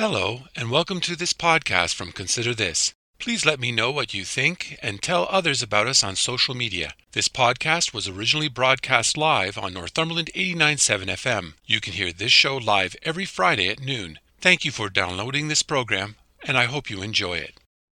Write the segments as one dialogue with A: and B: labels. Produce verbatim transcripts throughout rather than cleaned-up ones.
A: Hello, and welcome to this podcast from Consider This. Please let me know what you think and tell others about us on social media. This podcast was originally broadcast live on Northumberland eighty-nine point seven F M. You can hear this show live every Friday at noon. Thank you for downloading this program, and I hope you enjoy it.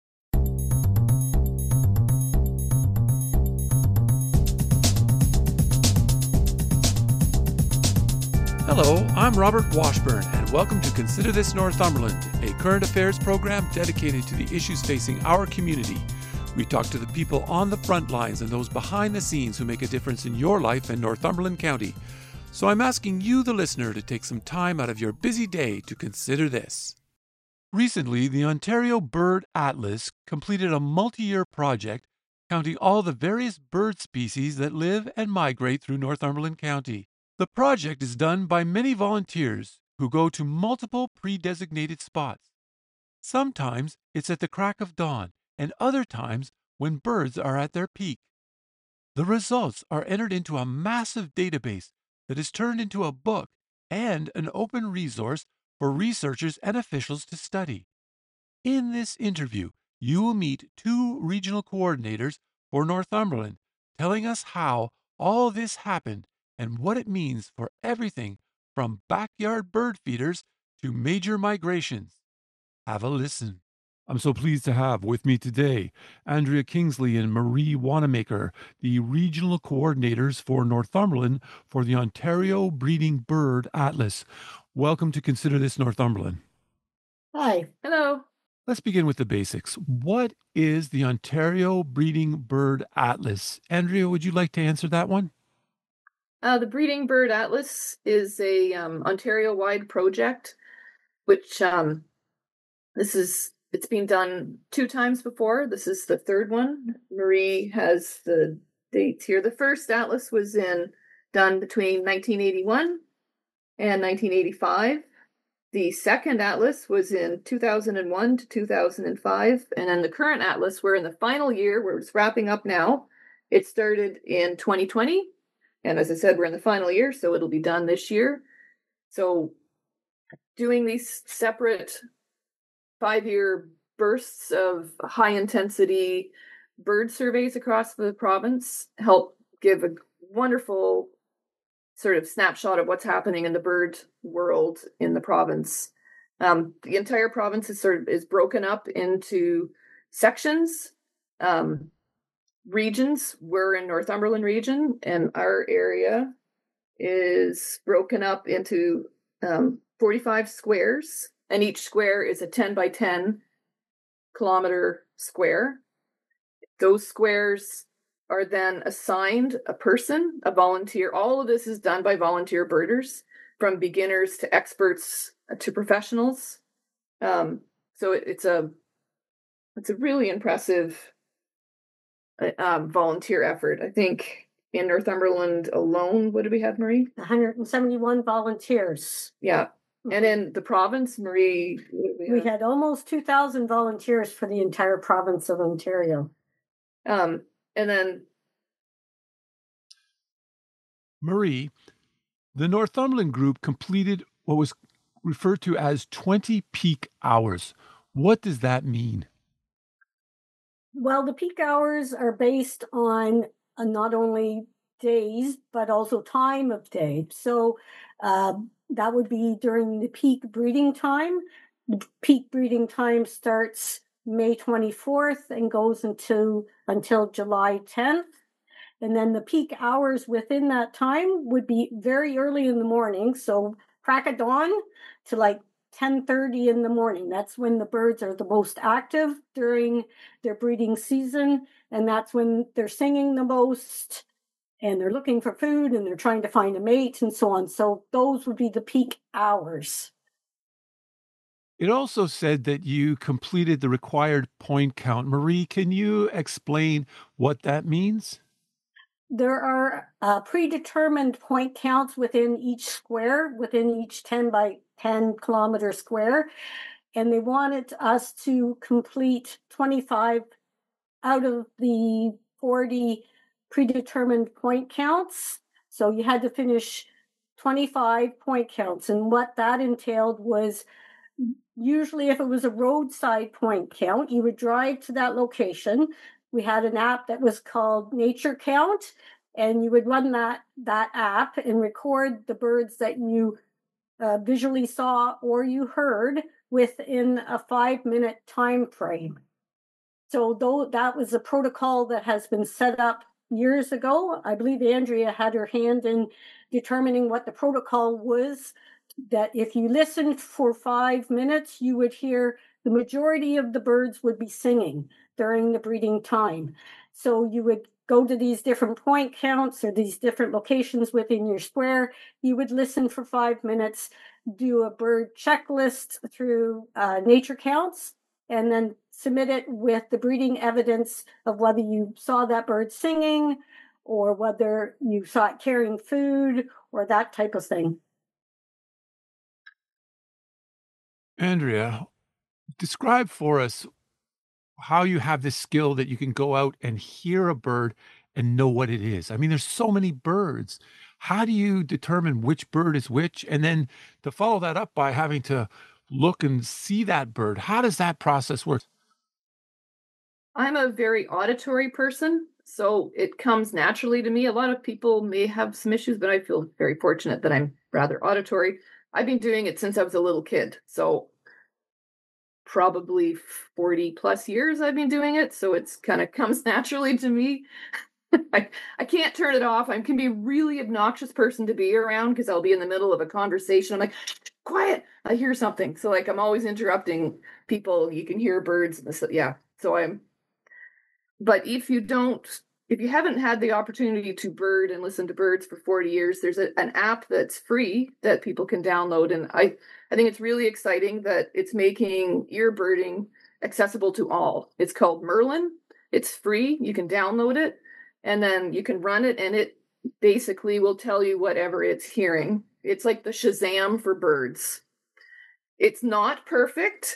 A: Hello, I'm Robert Washburn, and welcome to Consider This Northumberland, a current affairs program dedicated to the issues facing our community. We talk to the people on the front lines and those behind the scenes who make a difference in your life in Northumberland County. So I'm asking you, the listener, to take some time out of your busy day to consider this. Recently, the Ontario Bird Atlas completed a multi-year project counting all the various bird species that live and migrate through Northumberland County. The project is done by many volunteers who go to multiple pre-designated spots. Sometimes it's at the crack of dawn, and other times when birds are at their peak. The results are entered into a massive database that is turned into a book and an open resource for researchers and officials to study. In this interview, you will meet two regional coordinators for Northumberland, telling us how all this happened and what it means for everything from backyard bird feeders to major migrations. Have a listen. I'm so pleased to have with me today Andrea Kingsley and Marie Wanamaker, the regional coordinators for Northumberland for the Ontario Breeding Bird Atlas. Welcome to Consider This Northumberland.
B: Hi. Hello.
A: Let's begin with the basics. What is the Ontario Breeding Bird Atlas? Andrea, would you like to answer that one?
B: Uh, the Breeding Bird Atlas is a um, Ontario-wide project, which um, this is, it's been done two times before. This is the third one. Marie has the dates here. The first atlas was in done between nineteen eighty-one and nineteen eighty-five. The second atlas was in two thousand one to two thousand five. And then the current atlas, we're in the final year, where it's wrapping up now. It started in twenty twenty. And as I said, we're in the final year, so it'll be done this year. So doing these separate five-year bursts of high-intensity bird surveys across the province help give a wonderful sort of snapshot of what's happening in the bird world in the province. Um, the entire province is sort of is broken up into sections. Um, regions. We're in Northumberland region, and our area is broken up into um, forty-five squares, and each square is a ten by ten kilometer square. Those squares are then assigned a person, a volunteer. All of this is done by volunteer birders, from beginners to experts to professionals. Um, so it, it's a it's a really impressive Um, volunteer effort. I think in Northumberland alone, what did we have, Marie?
C: one hundred seventy-one volunteers.
B: Yeah. And in the province, Marie,
C: we, we had almost two thousand volunteers for the entire province of Ontario.
B: Um, and then
A: Marie, the Northumberland group completed what was referred to as twenty peak hours. What does that mean?
C: Well, the peak hours are based on uh, not only days, but also time of day. So uh, that would be during the peak breeding time. The peak breeding time starts May twenty-fourth and goes into until July tenth. And then the peak hours within that time would be very early in the morning. So crack of dawn to like ten thirty in the morning. That's when the birds are the most active during their breeding season. And that's when they're singing the most, and they're looking for food, and they're trying to find a mate and so on. So those would be the peak hours.
A: It also said that you completed the required point count. Marie, can you explain what that means?
C: There are uh, predetermined point counts within each square, within each ten by ten kilometer square. And they wanted us to complete twenty-five out of the forty predetermined point counts. So you had to finish twenty-five point counts. And what that entailed was Usually, if it was a roadside point count, you would drive to that location. We had an app that was called Nature Count, and you would run that that app and record the birds that you uh, visually saw or you heard within a five minute time frame. So though that was a protocol that has been set up years ago, I believe Andrea had her hand in determining what the protocol was, that if you listened for five minutes, you would hear the majority of the birds would be singing during the breeding time. So you would go to these different point counts or these different locations within your square. You would listen for five minutes, do a bird checklist through uh, Nature Counts, and then submit it with the breeding evidence of whether you saw that bird singing or whether you saw it carrying food or that type of thing.
A: Andrea, describe for us how you have this skill that you can go out and hear a bird and know what it is. I mean, there's so many birds. How do you determine which bird is which? And then to follow that up by having to look and see that bird, how does that process work?
B: I'm a very auditory person, so it comes naturally to me. A lot of people may have some issues, but I feel very fortunate that I'm rather auditory. I've been doing it since I was a little kid, so probably forty plus years I've been doing it, so it's kind of comes naturally to me. I, I can't turn it off. I can be a really obnoxious person to be around because I'll be in the middle of a conversation. I'm like, quiet, I hear something. So like I'm always interrupting people. You can hear birds. And this, yeah. So I'm, but if you don't, if you haven't had the opportunity to bird and listen to birds for forty years, there's a, an app that's free that people can download. And I, I think it's really exciting that it's making ear birding accessible to all. It's called Merlin. It's free. You can download it. And then you can run it, and it basically will tell you whatever it's hearing. It's like the Shazam for birds. It's not perfect.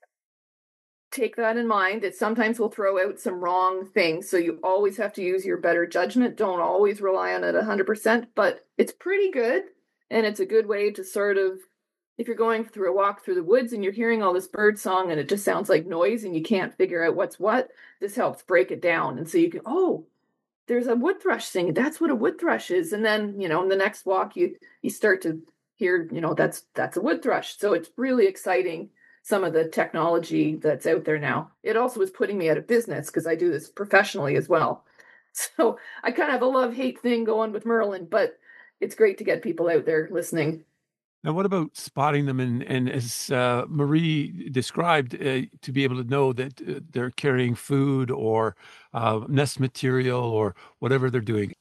B: Take that in mind. It sometimes will throw out some wrong things. So you always have to use your better judgment. Don't always rely on it one hundred percent, but it's pretty good. And it's a good way to sort of, if you're going through a walk through the woods and you're hearing all this bird song and it just sounds like noise and you can't figure out what's what, this helps break it down. And so you can, oh, there's a wood thrush singing. That's what a wood thrush is. And then, you know, in the next walk, you you start to hear, you know, that's that's a wood thrush. So it's really exciting, some of the technology that's out there now. It also is putting me out of business because I do this professionally as well. So I kind of have a love-hate thing going with Merlin, but it's great to get people out there listening.
A: Now, what about spotting them and and as, uh, Marie described, uh, to be able to know that, uh, they're carrying food or, uh, nest material or whatever they're doing?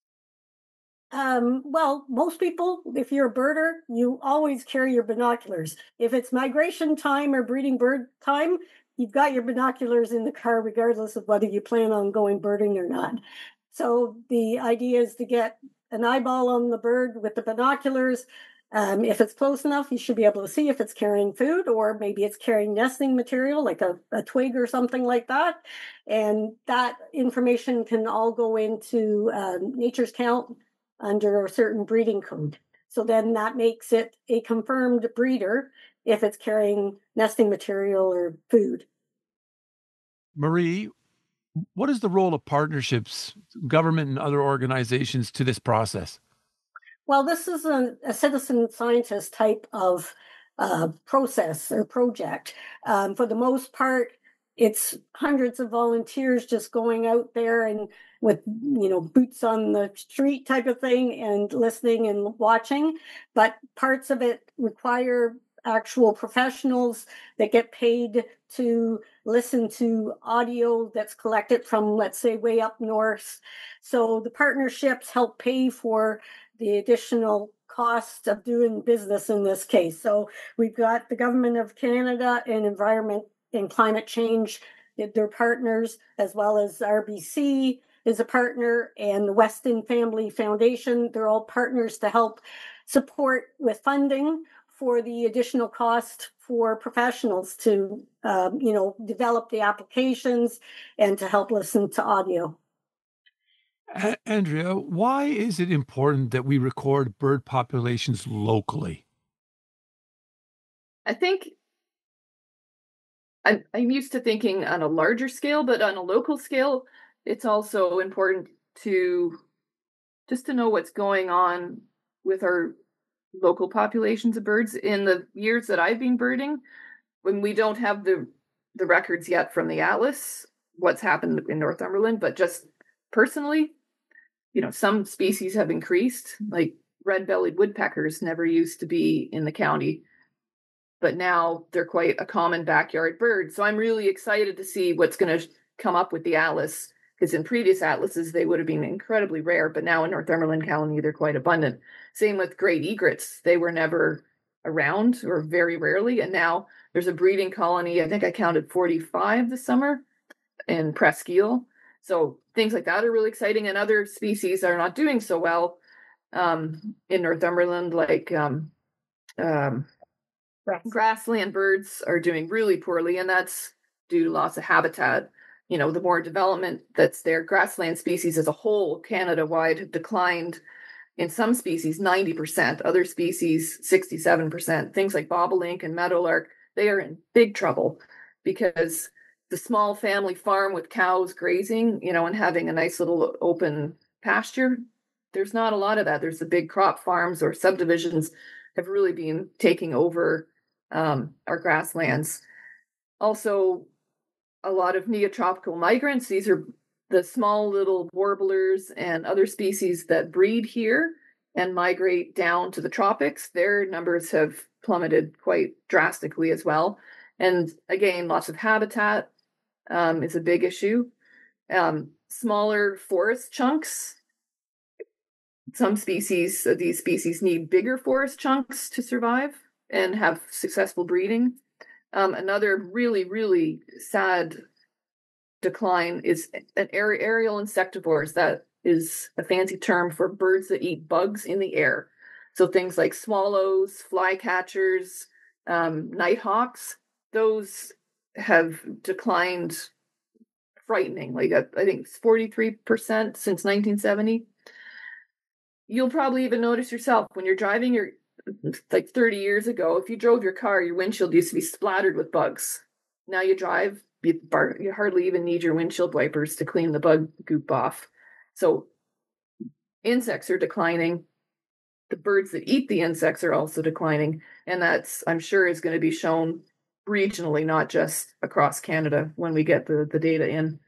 C: Um, well, most people, if you're a birder, you always carry your binoculars. If it's migration time or breeding bird time, you've got your binoculars in the car, regardless of whether you plan on going birding or not. So the idea is to get an eyeball on the bird with the binoculars. Um, if it's close enough, you should be able to see if it's carrying food or maybe it's carrying nesting material like a, a twig or something like that. And that information can all go into um, Nature's Count under a certain breeding code. So then that makes it a confirmed breeder if it's carrying nesting material or food.
A: Marie, what is the role of partnerships, government and other organizations to this process?
C: Well, this is a, a citizen scientist type of uh, process or project. Um, for the most part, it's hundreds of volunteers just going out there and with, you know, boots on the street type of thing and listening and watching. But parts of it require actual professionals that get paid to listen to audio that's collected from, let's say, way up north. So the partnerships help pay for the additional cost of doing business in this case. So we've got the Government of Canada and Environment and Climate Change, they're partners, as well as R B C is a partner, and the Weston Family Foundation. They're all partners to help support with funding for the additional cost for professionals to, um, you know, develop the applications and to help listen to audio.
A: A- Andrea, why is it important that we record bird populations locally?
B: I think I'm, I'm used to thinking on a larger scale, but on a local scale, it's also important to just to know what's going on with our local populations of birds. In the years that I've been birding, when we don't have the the records yet from the Atlas, what's happened in Northumberland, but just personally, you know, some species have increased, like red-bellied woodpeckers never used to be in the county, but now they're quite a common backyard bird. So I'm really excited to see what's going to come up with the Atlas, because in previous atlases they would have been incredibly rare, but now in Northumberland County they're quite abundant. Same with great egrets. They were never around, or very rarely, and now there's a breeding colony. I think I counted forty-five this summer in Presqu'Île. So things like that are really exciting, and other species are not doing so well um, in Northumberland, like um, um,
C: Right.
B: grassland birds are doing really poorly, and that's due to loss of habitat. You know, the more development that's there, grassland species as a whole, Canada-wide, have declined in some species ninety percent, other species sixty-seven percent. Things like bobolink and meadowlark, they are in big trouble because the small family farm with cows grazing, you know, and having a nice little open pasture, there's not a lot of that. There's the big crop farms or subdivisions have really been taking over um, our grasslands. Also, a lot of neotropical migrants. These are the small little warblers and other species that breed here and migrate down to the tropics. Their numbers have plummeted quite drastically as well. And again, lots of habitat um, is a big issue. Um, smaller forest chunks. Some species, these species need bigger forest chunks to survive and have successful breeding. Um, another really, really sad decline is an aerial insectivores. That is a fancy term for birds that eat bugs in the air. So things like swallows, flycatchers, um, nighthawks, those have declined frighteningly. I think it's forty-three percent since nineteen seventy. You'll probably even notice yourself when you're driving your, like thirty years ago, if you drove your car, your windshield used to be splattered with bugs. Now you drive, you, bar, you hardly even need your windshield wipers to clean the bug goop off. So insects are declining. The birds that eat the insects are also declining. And that's, I'm sure, is going to be shown regionally, not just across Canada when we get the, the data in.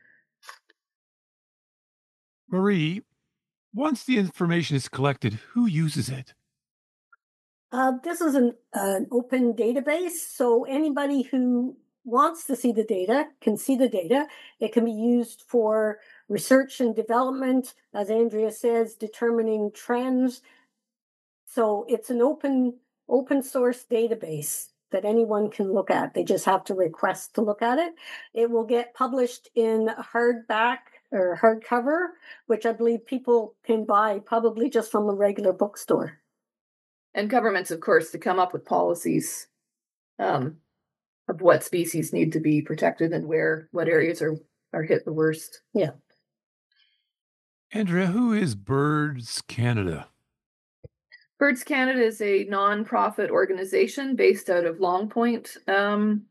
A: Marie, once the information is collected, who uses it?
C: Uh, this is an, uh, an open database, so anybody who wants to see the data can see the data. It can be used for research and development, as Andrea says, determining trends. So it's an open open source database that anyone can look at. They just have to request to look at it. It will get published in hardback or hardcover, which I believe people can buy probably just from a regular bookstore.
B: And governments, of course, to come up with policies um, of what species need to be protected and where, what areas are, are hit the worst.
C: Yeah.
A: Andrea, who is Birds Canada?
B: Birds Canada is a non-profit organization based out of Long Point, um,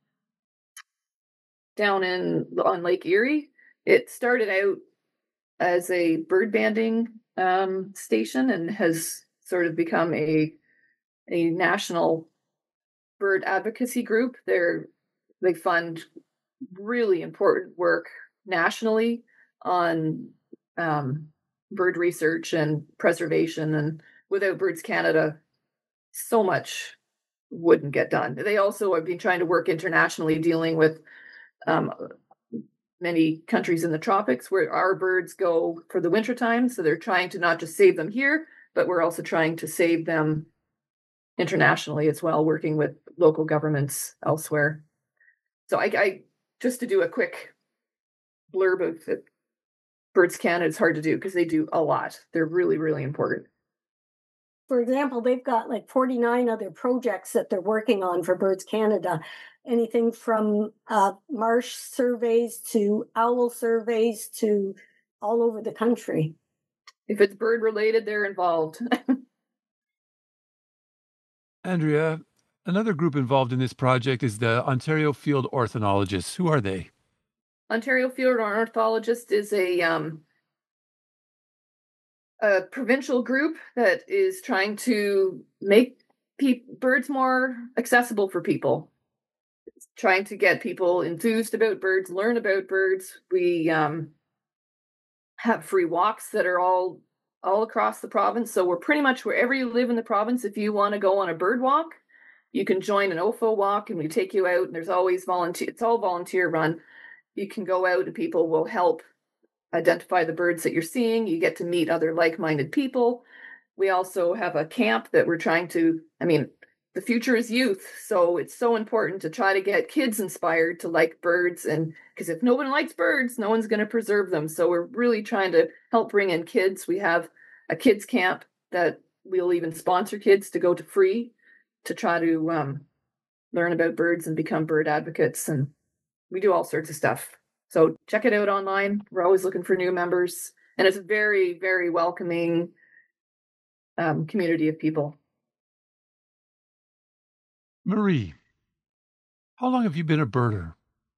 B: down in on Lake Erie. It started out as a bird banding um, station and has sort of become a a national bird advocacy group. They're they fund really important work nationally on um, bird research and preservation, and without Birds Canada, so much wouldn't get done. They also have been trying to work internationally, dealing with um, many countries in the tropics where our birds go for the wintertime. So they're trying to not just save them here, but we're also trying to save them internationally as well, working with local governments elsewhere. So I, I just to do a quick blurb of it, Birds Canada is hard to do because they do a lot. They're really, really important.
C: For example, they've got like forty-nine other projects that they're working on for Birds Canada. Anything from uh, marsh surveys to owl surveys to all over the country.
B: If it's bird related, they're involved.
A: Andrea, another group involved in this project is the Ontario Field Ornithologists. Who are they?
B: Ontario Field Ornithologist is a um, a provincial group that is trying to make pe- birds more accessible for people. It's trying to get people enthused about birds, learn about birds. We um, have free walks that are all all across the province. So we're pretty much wherever you live in the province. If you want to go on a bird walk, you can join an O F O walk, and we take you out. And there's always volunteer. It's all volunteer run. You can go out, and people will help identify the birds that you're seeing. You get to meet other like-minded people. We also have a camp that we're trying to, I mean, the future is youth. So it's so important to try to get kids inspired to like birds. And because if no one likes birds, no one's going to preserve them. So we're really trying to help bring in kids. We have a kids camp that we'll even sponsor kids to go to free to try to um, learn about birds and become bird advocates. And we do all sorts of stuff. So check it out online. We're always looking for new members. And it's a very, very welcoming um, community of people.
A: Marie, how long have you been a birder?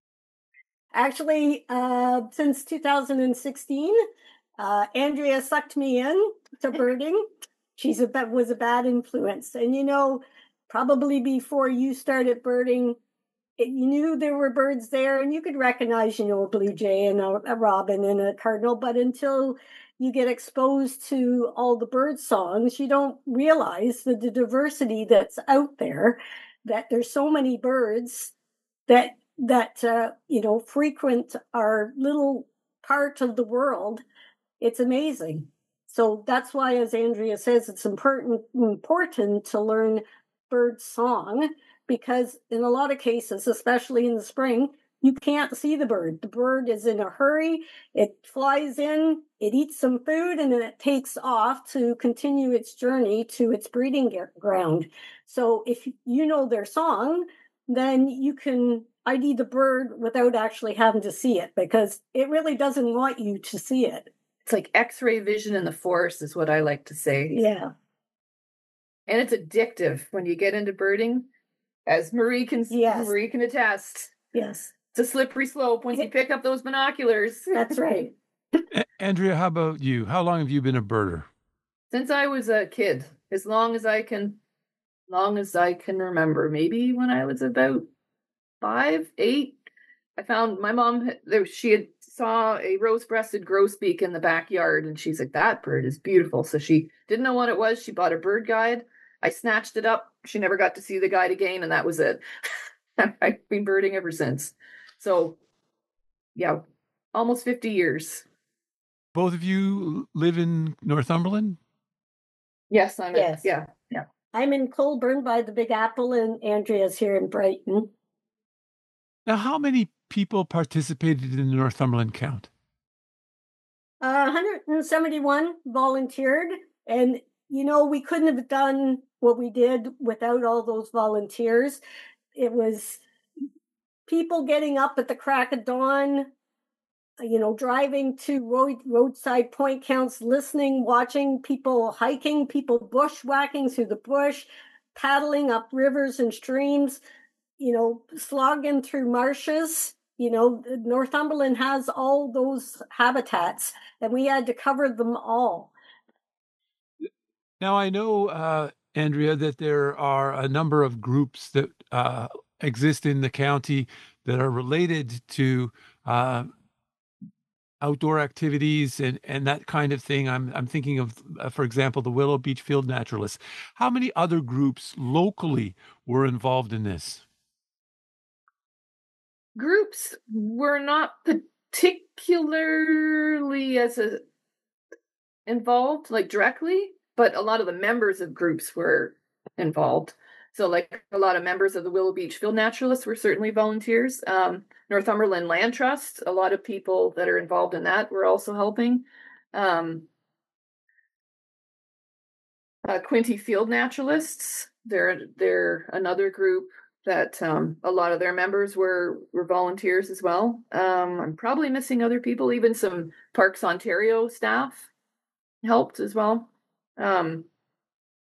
C: Actually, uh, since two thousand sixteen, uh, Andrea sucked me in to birding. She's a was a bad influence. And, you know, probably before you started birding, it, you knew there were birds there and you could recognize, you know, a blue jay and a, a robin and a cardinal. But until you get exposed to all the bird songs, you don't realize the, the diversity that's out there, that there's so many birds that that uh, you know, frequent our little part of the world. It's amazing. So that's why, as Andrea says, it's important important to learn bird song, because in a lot of cases, especially in the spring, you can't see the bird. The bird is in a hurry. It flies in, it eats some food, and then it takes off to continue its journey to its breeding ground. So if you know their song, then you can I D the bird without actually having to see it, because it really doesn't want you to see it.
B: It's like X-ray vision in the forest is what I like to say.
C: Yeah.
B: And it's addictive when you get into birding, as Marie can yes. Marie can attest.
C: Yes.
B: It's a slippery slope once you pick up those binoculars.
C: That's right.
A: A- Andrea, how about you? How long have you been a birder?
B: Since I was a kid, as long as I can long as I can remember. Maybe when I was about five, eight, I found my mom, there, she had saw a rose-breasted grosbeak in the backyard, and she's like, that bird is beautiful. So she didn't know what it was. She bought a bird guide. I snatched it up. She never got to see the guide again, and that was it. I've been birding ever since. So, yeah, almost fifty years.
A: Both of you live in Northumberland?
B: Yes, I'm
C: yes.
B: in, yeah, yeah.
C: I'm in Colborne by the Big Apple, and Andrea's here in Brighton.
A: Now, how many people participated in the Northumberland count?
C: Uh, one hundred seventy-one volunteered. And, you know, we couldn't have done what we did without all those volunteers. It was people getting up at the crack of dawn, you know, driving to road, roadside point counts, listening, watching people hiking, people bushwhacking through the bush, paddling up rivers and streams, you know, slogging through marshes. You know, Northumberland has all those habitats, and we had to cover them all.
A: Now, I know, uh, Andrea, that there are a number of groups that uh, exist in the county that are related to uh, outdoor activities and, and that kind of thing. I'm I'm thinking of, uh, for example, the Willow Beach Field Naturalists. How many other groups locally were involved in this?
B: Groups were not particularly as a, involved, like directly, but a lot of the members of groups were involved. So like a lot of members of the Willow Beach Field Naturalists were certainly volunteers. Um, Northumberland Land Trust, a lot of people that are involved in that were also helping. Um, uh, Quinte Field Naturalists, they're, they're another group that um, a lot of their members were were volunteers as well. Um, I'm probably missing other people, even some Parks Ontario staff helped as well. Um,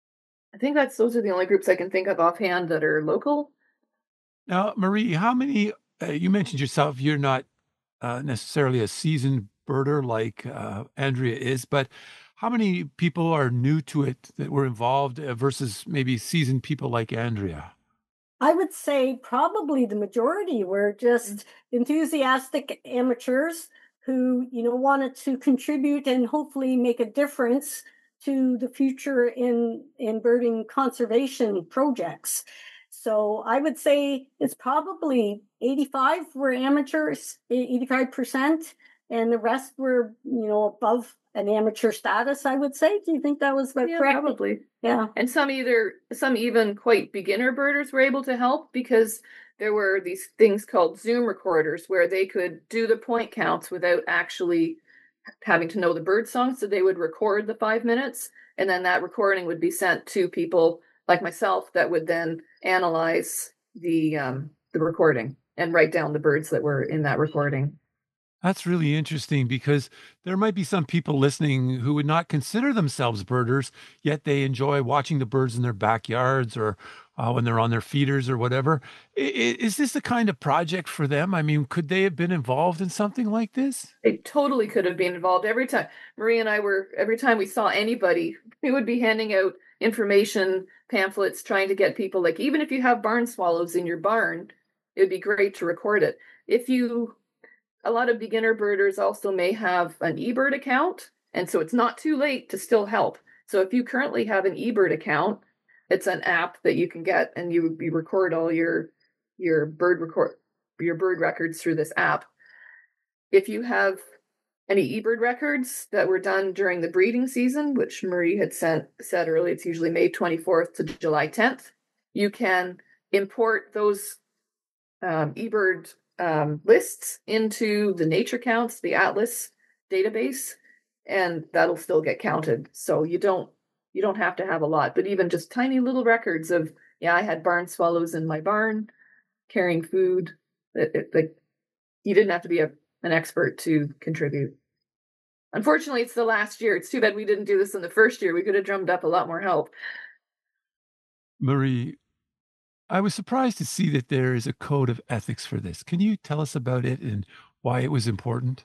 B: I think that's those are the only groups I can think of offhand that are local.
A: Now, Marie, how many, uh, you mentioned yourself, you're not uh, necessarily a seasoned birder like uh, Andrea is, but how many people are new to it that were involved uh, versus maybe seasoned people like Andrea?
C: I would say probably the majority were just enthusiastic amateurs who, you know, wanted to contribute and hopefully make a difference to the future in in birding conservation projects. So I would say it's probably eighty-five were amateurs, eighty-five percent, and the rest were, you know, above an amateur status, I would say. Do you think that was about
B: Yeah,
C: correct?
B: probably.
C: Yeah.
B: And some either some even quite beginner birders were able to help because there were these things called Zoom recorders where they could do the point counts without actually having to know the bird song. So they would record the five minutes, and then that recording would be sent to people like myself that would then analyze the um, the recording and write down the birds that were in that recording.
A: That's really interesting because there might be some people listening who would not consider themselves birders, yet they enjoy watching the birds in their backyards or uh, when they're on their feeders or whatever. I- i- Is this the kind of project for them? I mean, could they have been involved in something like this?
B: They totally could have been involved every time. Marie and I were, every time we saw anybody, we would be handing out information pamphlets, trying to get people, like, even if you have barn swallows in your barn, it would be great to record it. If you, a lot of beginner birders also may have an eBird account, and so it's not too late to still help. So if you currently have an eBird account, it's an app that you can get, and you, you record all your your bird record your bird records through this app. If you have any eBird records that were done during the breeding season, which Marie had sent, said earlier, it's usually May twenty-fourth to July tenth, you can import those um, eBird um, lists into the Nature Counts, the Atlas database, and that'll still get counted. So you don't you don't have to have a lot, but even just tiny little records of, yeah, I had barn swallows in my barn carrying food. It, it, like, you didn't have to be a, an expert to contribute. Unfortunately, it's the last year. It's too bad we didn't do this in the first year. We could have drummed up a lot more help.
A: Marie, I was surprised to see that there is a code of ethics for this. Can you tell us about it and why it was important?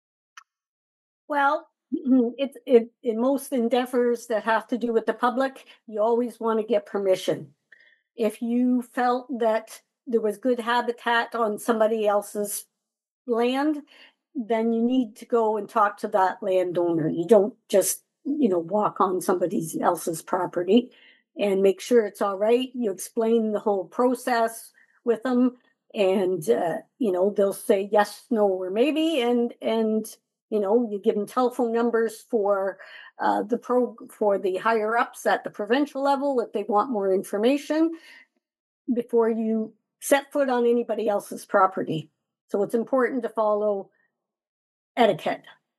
C: Well, it's it in most endeavors that have to do with the public, you always want to get permission. If you felt that there was good habitat on somebody else's land, then you need to go and talk to that landowner. You don't just, you know, walk on somebody else's property and make sure it's all right. You explain the whole process with them, and uh, you know, they'll say yes, no, or maybe, and and you know, you give them telephone numbers for uh, the pro for the higher ups at the provincial level if they want more information before you set foot on anybody else's property. So it's important to follow etiquette.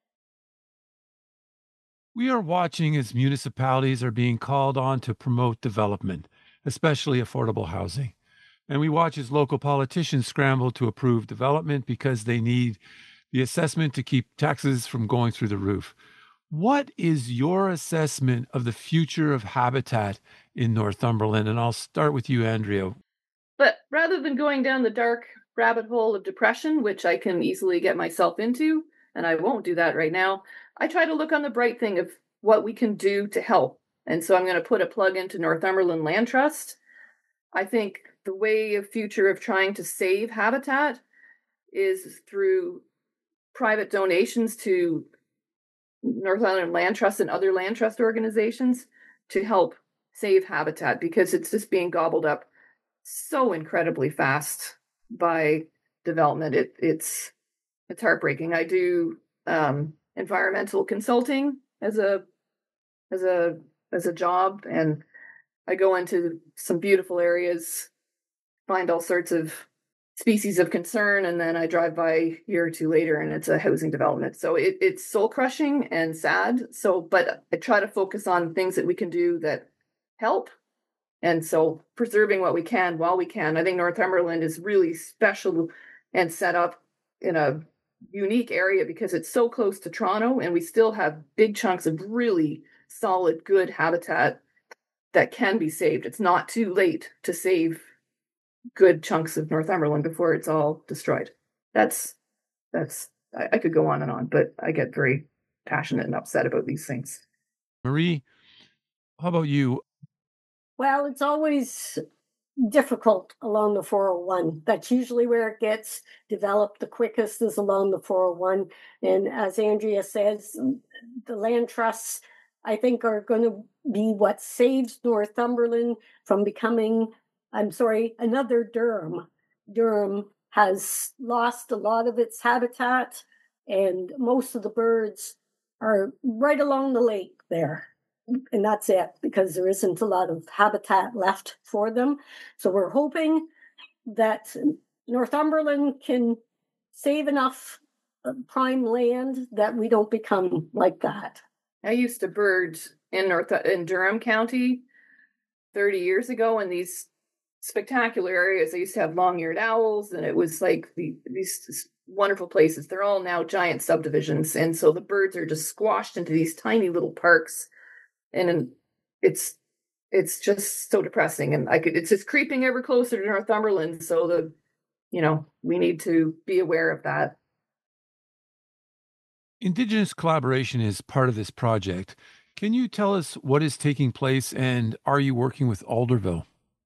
A: We are watching as municipalities are being called on to promote development, especially affordable housing. And we watch as local politicians scramble to approve development because they need the assessment to keep taxes from going through the roof. What is your assessment of the future of habitat in Northumberland? And I'll start with you, Andrea.
B: But rather than going down the dark rabbit hole of depression, which I can easily get myself into, and I won't do that right now, I try to look on the bright thing of what we can do to help. And so I'm going to put a plug into Northumberland Land Trust. I think the way of future of trying to save habitat is through private donations to Northumberland Land Trust and other land trust organizations to help save habitat, because it's just being gobbled up so incredibly fast by development. It, it's it's heartbreaking. I do um, environmental consulting as a as a as a job, and I go into some beautiful areas, find all sorts of species of concern, and then I drive by a year or two later and it's a housing development. So it, it's soul crushing and sad. So, but I try to focus on things that we can do that help. And so preserving what we can while we can. I think Northumberland is really special and set up in a unique area because it's so close to Toronto, and we still have big chunks of really solid, good habitat that can be saved. It's not too late to save good chunks of Northumberland before it's all destroyed. That's, that's, I, I could go on and on, but I get very passionate and upset about these things.
A: Marie, how about you?
C: Well, it's always difficult along the four oh one. That's usually where it gets developed the quickest, is along the four oh one. And as Andrea says, the land trusts, I think, are going to be what saves Northumberland from becoming, I'm sorry, another Durham. Durham has lost a lot of its habitat, and most of the birds are right along the lake there. And that's it, because there isn't a lot of habitat left for them. So we're hoping that Northumberland can save enough prime land that we don't become like that.
B: I used to bird in North in Durham County thirty years ago in these spectacular areas. I used to have long-eared owls, and it was like the, these wonderful places. They're all now giant subdivisions, and so the birds are just squashed into these tiny little parks. And it's it's just so depressing, and I could it's just creeping ever closer to Northumberland. So the you know we need to be aware of that.
A: Indigenous collaboration is part of this project. Can you tell us what is taking place, and are you working with Alderville?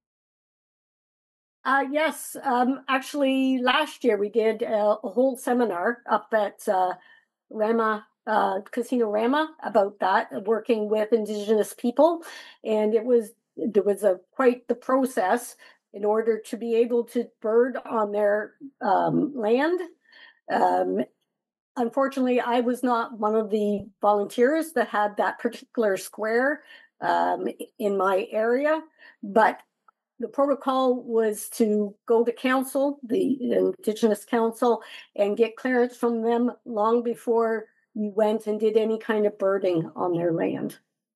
C: Uh, yes, um, actually, last year we did a, a whole seminar up at uh, Rama. Uh, Casino Rama about that, working with Indigenous people, and it was there was a quite the process in order to be able to bird on their um, land. Um, unfortunately, I was not one of the volunteers that had that particular square um, in my area, but the protocol was to go to council, the Indigenous Council, and get clearance from them long before we went and did any kind of birding on their land.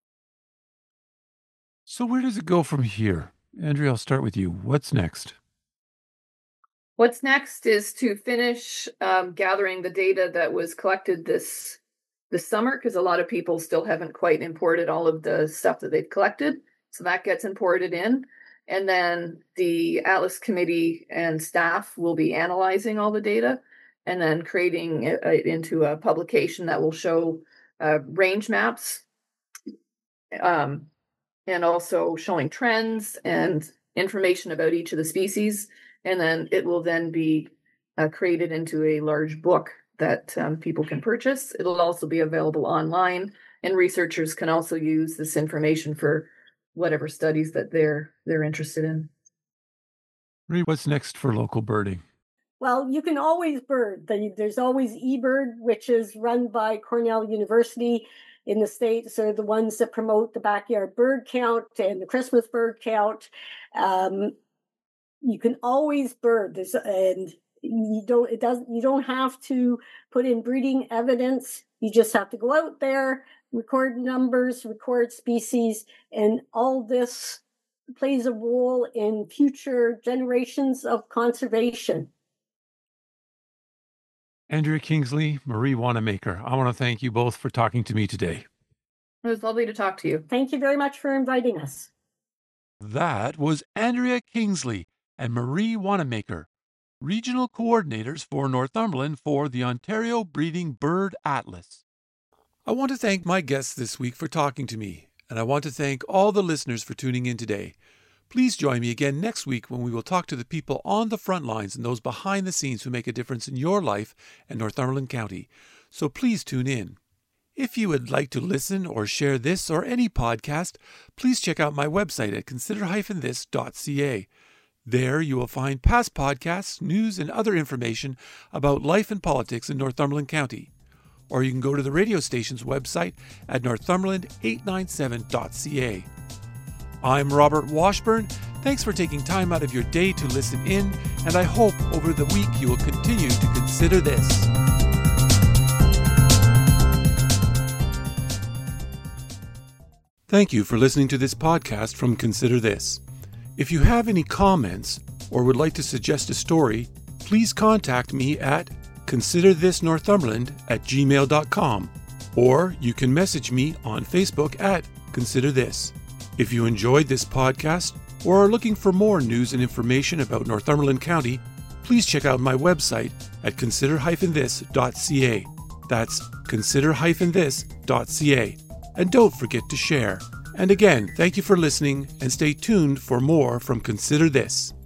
A: So where does it go from here? Andrea, I'll start with you. What's next?
B: What's next is to finish um, gathering the data that was collected this this summer, because a lot of people still haven't quite imported all of the stuff that they've collected. So that gets imported in. And then the Atlas Committee and staff will be analyzing all the data and then creating it into a publication that will show uh, range maps, um, and also showing trends and information about each of the species. And then it will then be uh, created into a large book that um, people can purchase. It'll also be available online, and researchers can also use this information for whatever studies that they're they're interested in.
A: What's next for local birding?
C: Well, you can always bird. There's always eBird, which is run by Cornell University in the States. They're the ones that promote the backyard bird count and the Christmas bird count. Um, you can always bird. There's, and you don't. It doesn't. You don't have to put in breeding evidence. You just have to go out there, record numbers, record species, and all this plays a role in future generations of conservation.
A: Andrea Kingsley, Marie Wanamaker, I want to thank you both for talking to me today.
B: It was lovely to talk to you.
C: Thank you very much for inviting us.
A: That was Andrea Kingsley and Marie Wanamaker, regional coordinators for Northumberland for the Ontario Breeding Bird Atlas. I want to thank my guests this week for talking to me, and I want to thank all the listeners for tuning in today. Please join me again next week when we will talk to the people on the front lines and those behind the scenes who make a difference in your life and Northumberland County. So please tune in. If you would like to listen or share this or any podcast, please check out my website at consider dash this dot c a. There you will find past podcasts, news, and other information about life and politics in Northumberland County. Or you can go to the radio station's website at northumberland eight ninety-seven dot c a. I'm Robert Washburn. Thanks for taking time out of your day to listen in, and I hope over the week you will continue to consider this. Thank you for listening to this podcast from Consider This. If you have any comments or would like to suggest a story, please contact me at consider this northumberland at gmail dot com, or you can message me on Facebook at Consider This. If you enjoyed this podcast or are looking for more news and information about Northumberland County, please check out my website at consider dash this dot c a. That's consider dash this dot c a. And don't forget to share. And again, thank you for listening, and stay tuned for more from Consider This.